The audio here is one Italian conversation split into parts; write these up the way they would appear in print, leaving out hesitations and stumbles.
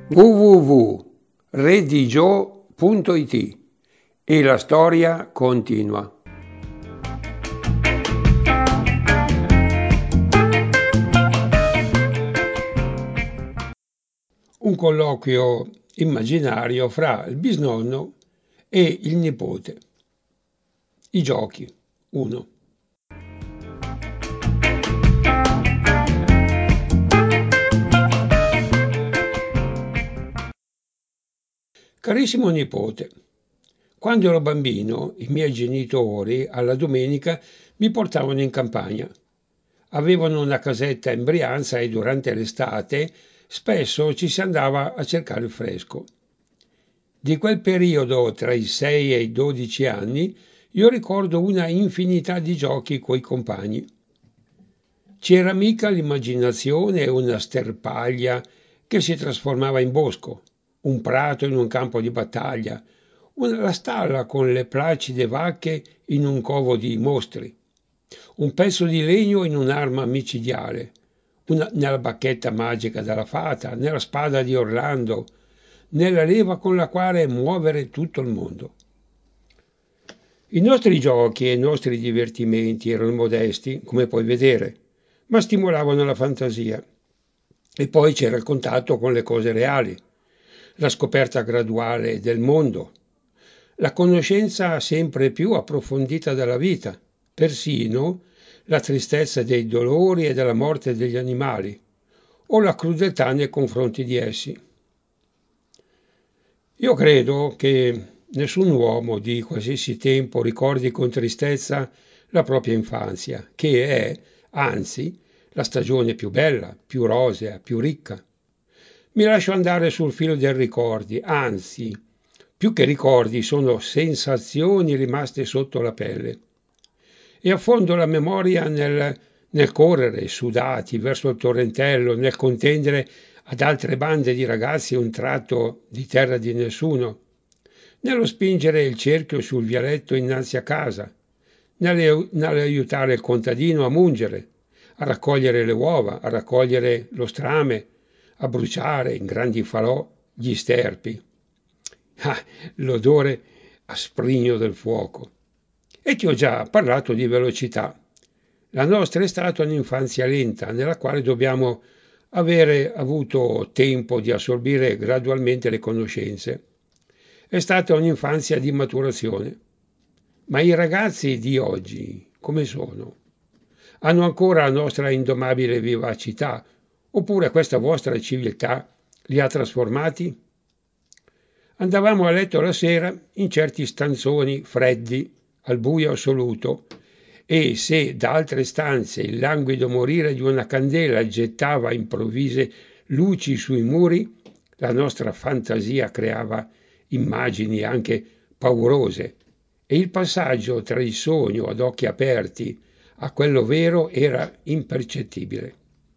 www.redigio.it e la storia continua. Un colloquio immaginario fra il bisnonno e il nipote. I giochi. 1. Carissimo nipote, quando ero bambino i miei genitori alla domenica mi portavano in campagna. Avevano una casetta in Brianza e durante l'estate spesso ci si andava a cercare il fresco. Di quel periodo tra i 6 e i 12 anni io ricordo una infinità di giochi coi compagni. C'era mica l'immaginazione e una sterpaglia che si trasformava in bosco, un prato in un campo di battaglia, la stalla con le placide vacche in un covo di mostri, un pezzo di legno in un'arma micidiale, nella bacchetta magica della fata, nella spada di Orlando, nella leva con la quale muovere tutto il mondo. I nostri giochi e i nostri divertimenti erano modesti, come puoi vedere, ma stimolavano la fantasia. E poi c'era il contatto con le cose reali, la scoperta graduale del mondo, la conoscenza sempre più approfondita della vita, persino la tristezza dei dolori e della morte degli animali, o la crudeltà nei confronti di essi. Io credo che nessun uomo di qualsiasi tempo ricordi con tristezza la propria infanzia, che è, anzi, la stagione più bella, più rosea, più ricca. Mi lascio andare sul filo dei ricordi, anzi, più che ricordi sono sensazioni rimaste sotto la pelle. E affondo la memoria nel correre sudati verso il torrentello, nel contendere ad altre bande di ragazzi un tratto di terra di nessuno, nello spingere il cerchio sul vialetto innanzi a casa, nell'aiutare il contadino a mungere, a raccogliere le uova, a raccogliere lo strame, a bruciare in grandi falò gli sterpi. Ah, l'odore asprigno del fuoco. E ti ho già parlato di velocità. La nostra è stata un'infanzia lenta, nella quale dobbiamo avere avuto tempo di assorbire gradualmente le conoscenze. È stata un'infanzia di maturazione. Ma i ragazzi di oggi come sono? Hanno ancora la nostra indomabile vivacità, oppure questa vostra civiltà li ha trasformati? Andavamo a letto la sera in certi stanzoni freddi, al buio assoluto, e se da altre stanze il languido morire di una candela gettava improvvise luci sui muri, la nostra fantasia creava immagini anche paurose e il passaggio tra il sogno ad occhi aperti a quello vero era impercettibile.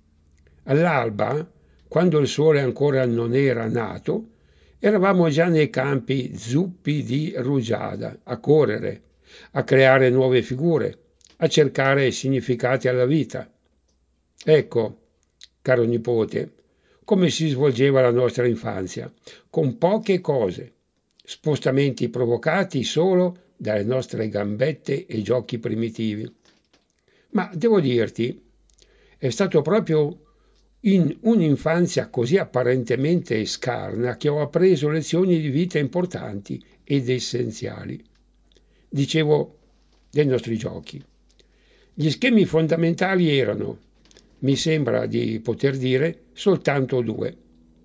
All'alba, quando il sole ancora non era nato, eravamo già nei campi zuppi di rugiada, a correre, a creare nuove figure, a cercare significati alla vita. Ecco, caro nipote, come si svolgeva la nostra infanzia, con poche cose, spostamenti provocati solo dalle nostre gambette e giochi primitivi. Ma devo dirti, è stato proprio in un'infanzia così apparentemente scarna che ho appreso lezioni di vita importanti ed essenziali. Dicevo dei nostri giochi. Gli schemi fondamentali erano, mi sembra di poter dire, soltanto due.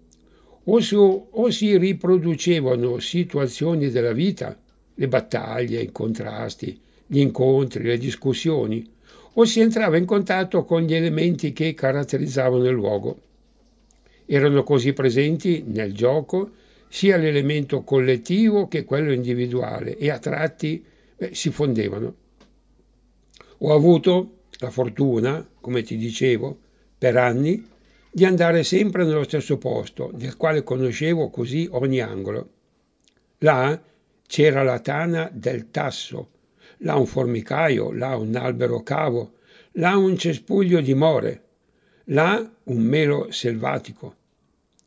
O si riproducevano situazioni della vita, le battaglie, i contrasti, gli incontri, le discussioni, o si entrava in contatto con gli elementi che caratterizzavano il luogo. Erano così presenti nel gioco sia l'elemento collettivo che quello individuale e a tratti si fondevano. Ho avuto la fortuna, come ti dicevo, per anni, di andare sempre nello stesso posto, del quale conoscevo così ogni angolo. Là c'era la tana del tasso, là un formicaio, là un albero cavo, là un cespuglio di more, là un melo selvatico.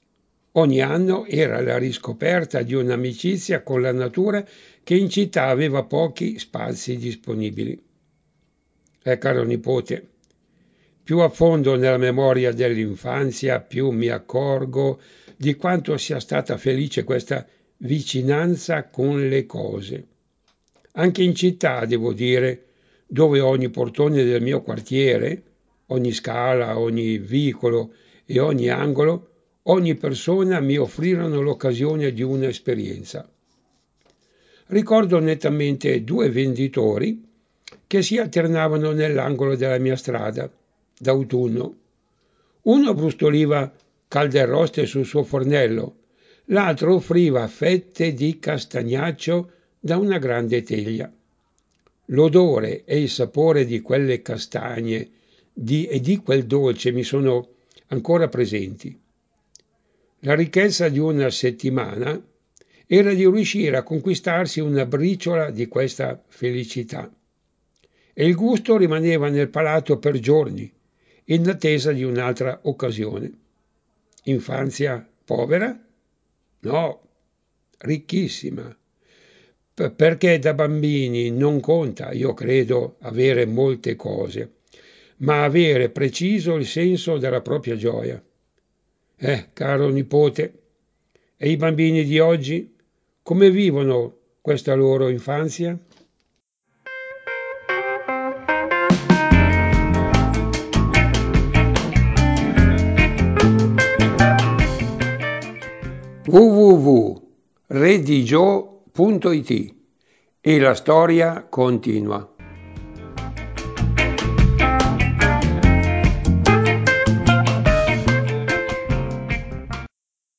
Ogni anno era la riscoperta di un'amicizia con la natura che in città aveva pochi spazi disponibili. Caro nipote, più affondo nella memoria dell'infanzia, più mi accorgo di quanto sia stata felice questa vicinanza con le cose. Anche in città, devo dire, dove ogni portone del mio quartiere, ogni scala, ogni vicolo e ogni angolo, ogni persona mi offrirono l'occasione di un'esperienza. Ricordo nettamente due venditori che si alternavano nell'angolo della mia strada, d'autunno. Uno brustoliva calderoste sul suo fornello, l'altro offriva fette di castagnaccio da una grande teglia. L'odore e il sapore di quelle castagne e di quel dolce mi sono ancora presenti. La ricchezza di una settimana era di riuscire a conquistarsi una briciola di questa felicità e il gusto rimaneva nel palato per giorni, in attesa di un'altra occasione. Infanzia povera? No, ricchissima. Perché da bambini non conta, io credo, avere molte cose, ma avere preciso il senso della propria gioia. Caro nipote, e i bambini di oggi come vivono questa loro infanzia? www.redigio.it e la storia continua.